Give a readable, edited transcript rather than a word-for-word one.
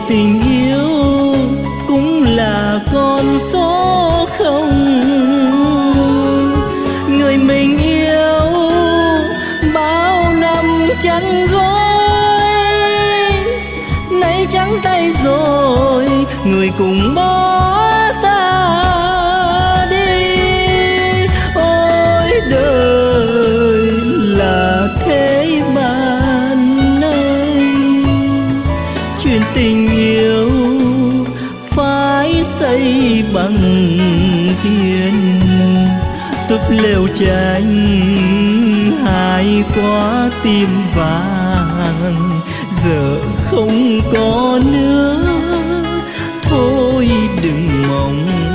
tình yêu cũng là con số không. Người mình yêu bao năm chăn gối, nay trắng tay rồi người cùng bỏ ta đi. Ôi đời là thế bạn ơi, chuyện tình yêu phải xây bằng tiền. Túp lều tranh hai quả tim vàng giờ không có nữa, thôi đừng mong